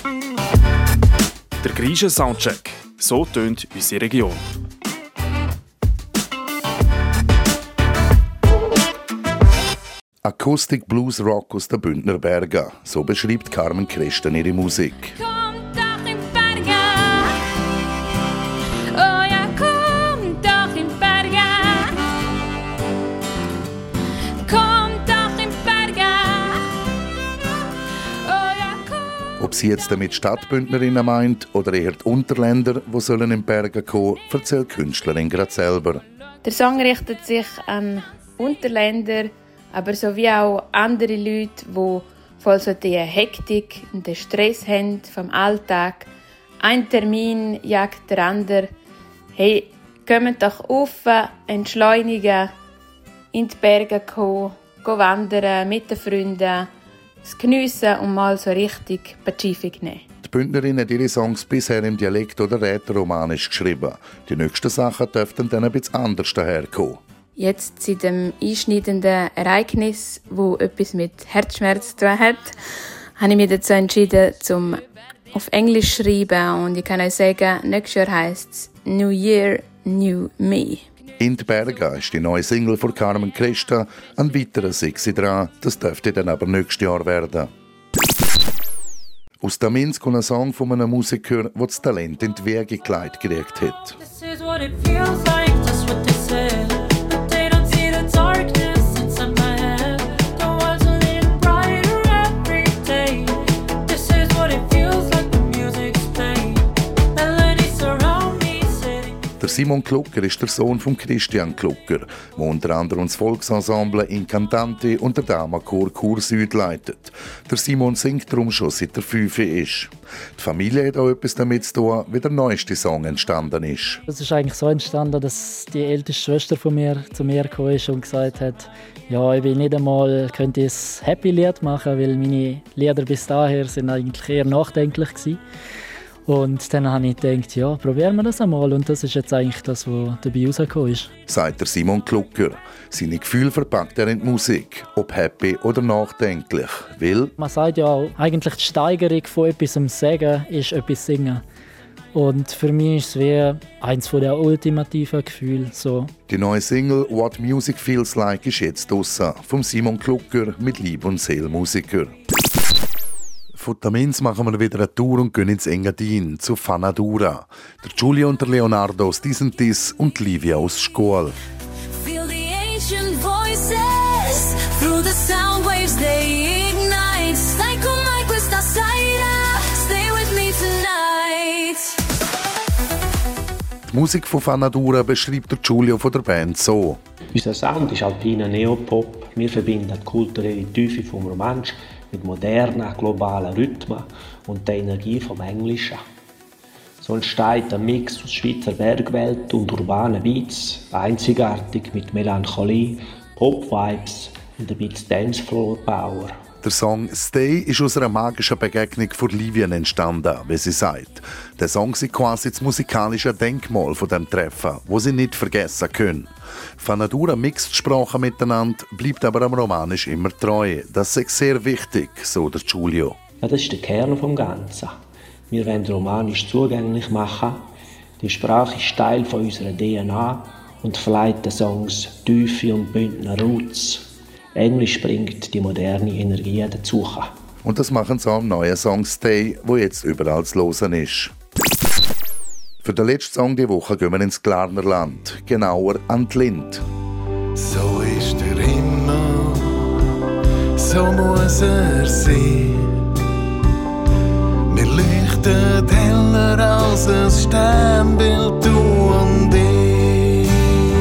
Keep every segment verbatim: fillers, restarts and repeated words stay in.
Der Griechen Soundcheck. So tönt unsere Region. Akustik Blues Rock aus den Bündner Bergen. So beschreibt Carmen Christen ihre Musik. Kommt doch in Bergen. Oh ja, kommt doch in Bergen. Kommt doch in Bergen. Oh ja, kommt. Ob sie jetzt damit Stadtbündnerinnen meint oder eher die Unterländer, die sollen in Bergen kommen, erzählt die Künstlerin gerade selber. Der Song richtet sich an Unterländer, aber sowie auch andere Leute, die voll so die Hektik und den Stress haben vom Alltag. Ein Termin jagt der andere. Hey, kommt doch auf, entschleunigen, in die Berge kommen, gehen wandern mit den Freunden, es geniessen und mal so richtig Pazifik nehmen. Die Bündnerin hat ihre Songs bisher im Dialekt oder Rätoromanisch geschrieben. Die nächsten Sachen dürften dann ein bisschen anders daherkommen. Jetzt seit dem einschneidenden Ereignis, das etwas mit Herzschmerz zu tun hat, habe ich mich dazu entschieden, zum auf Englisch zu schreiben. Und ich kann euch sagen, nächstes Jahr heisst es New Year, New Me. In die Berge ist die neue Single von Carmen Christen. Ein weiterer Sixi dran, das dürfte dann aber nächstes Jahr werden. Aus der Minsk kommt ein Song von einem Musiker, der das Talent in die Wege geleitet gekriegt hat. This is what it feels like, just what they said. But they don't see the darkness inside my head. The world's a little brighter every day. This is what it feels like, the music's playing. Melodies surround me, sitting. Der Simon Klucker ist der Sohn von Christian Klucker, der unter anderem das Volksensemble Incantante und der Damachor Chur Süd leitet. Der Simon singt darum schon seit er fünf ist. Die Familie hat auch etwas damit zu tun, wie der neueste Song entstanden ist. Es ist eigentlich so entstanden, dass die älteste Schwester von mir zu mir gekommen ist und gesagt hat, ja, ich will nicht einmal könnte ein Happy-Lied machen, weil meine Lieder bis dahin sind eigentlich eher nachdenklich gewesen. Und dann habe ich gedacht, ja, probieren wir das einmal. Und das ist jetzt eigentlich das, was dabei rausgekommen ist. Sagt der Simon Klucker. Seine Gefühle verpackt er in die Musik, ob happy oder nachdenklich. Weil man sagt ja auch, eigentlich die Steigerung von etwas Sagen ist etwas Singen. Und für mich ist es wie eines der ultimativen Gefühle. So. Die neue Single «What Music Feels Like» ist jetzt draussen, vom Simon Klucker mit Lieb- und Seelmusiker. Von Tamins machen wir wieder eine Tour und gehen ins Engadin, zu Fanadura. Der Giulio und der Leonardo aus Disentis und Livia aus Schkol. Feel the ancient voices through the sound waves they ignite. Like oh my questa sera, stay with me tonight. Die Musik von Fanadura beschreibt der Giulio von der Band so. Unser Sound ist alpiner Neopop. Wir verbinden die kulturelle Tiefe vom Romansch mit modernen, globalen Rhythmen und der Energie vom Englischen. So entsteht ein Mix aus Schweizer Bergwelt und urbanen Beats, einzigartig mit Melancholie, Pop-Vibes und ein bisschen Dancefloor-Power. Der Song «Stay» ist aus einer magischen Begegnung von Livien entstanden, wie sie sagt. Der Song ist quasi das musikalische Denkmal von dem Treffen, wo sie nicht vergessen können. Fanadura mixt Sprachen miteinander, bleibt aber am Romanisch immer treu. Das ist sehr wichtig, so der Giulio. Ja, das ist der Kern vom Ganzen. Wir wollen Romanisch zugänglich machen. Die Sprache ist Teil von unserer D N A und verleiht den Songs Tiefe und Bündner Roots. Englisch bringt die moderne Energie dazu. Und das machen sie am neuen Song «Stay», wo jetzt überall zu hören ist. Für den letzten Song dieser Woche gehen wir ins Glarner Land, genauer an die Lind. So ist er immer, so muss er sein. Wir leuchten heller als ein Sternbild, du und ich.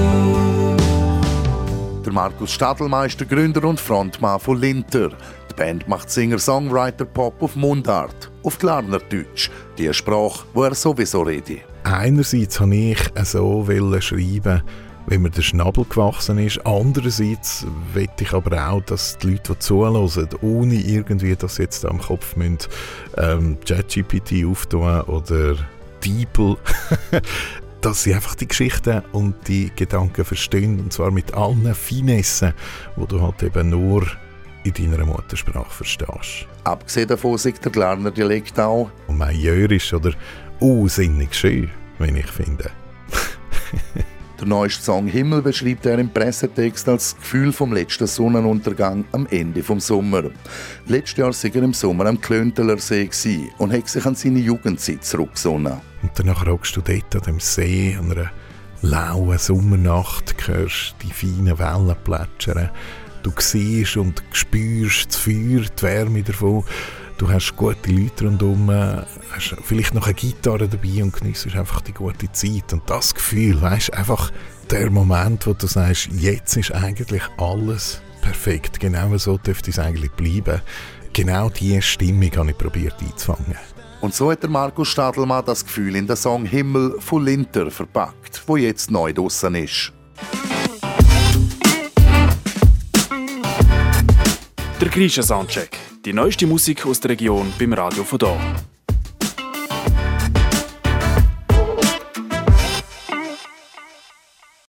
Der Markus Stadelmeister, Gründer und Frontmann von Linter. Die Band macht Singer-Songwriter-Pop auf Mundart, auf Glarnerdeutsch, die Sprache, die er sowieso redet. Einerseits wollte ich so schreiben, wie mir der Schnabel gewachsen ist. Andererseits will ich aber auch, dass die Leute, die zuhören, ohne irgendwie, dass sie jetzt am Kopf müssen, ähm, ChatGPT auftun oder DeepL, dass sie einfach die Geschichten und die Gedanken verstehen. Und zwar mit allen Finessen, die du halt eben nur in deiner Muttersprache verstehst. Abgesehen davon sagt der Glarner Dialekt auch Und majorisch oder unsinnig schön, wenn ich finde. Der neueste Song «Himmel» beschreibt er im Pressetext als Gefühl vom letzten Sonnenuntergang am Ende vom Sommer. Letztes Jahr war er im Sommer am Klönteler See und hat sich an seine Jugendzeit zurückgesonnen. Und danach rockst du dort an dem See, an einer lauen Sommernacht, hörst die feinen Wellen plätschern. Du siehst und spürst das Feuer, die Wärme davon. Du hast gute Leute rundherum, hast vielleicht noch eine Gitarre dabei und geniessest einfach die gute Zeit. Und das Gefühl, weisst, einfach der Moment, wo du sagst, jetzt ist eigentlich alles perfekt. Genau so dürfte es eigentlich bleiben. Genau diese Stimmung habe ich probiert einzufangen. Und so hat der Markus Stadelmann das Gefühl in den Song «Himmel» von Linter verpackt, wo jetzt neu draussen ist. Der Grisha Soundcheck. Die neueste Musik aus der Region beim Radio von hier.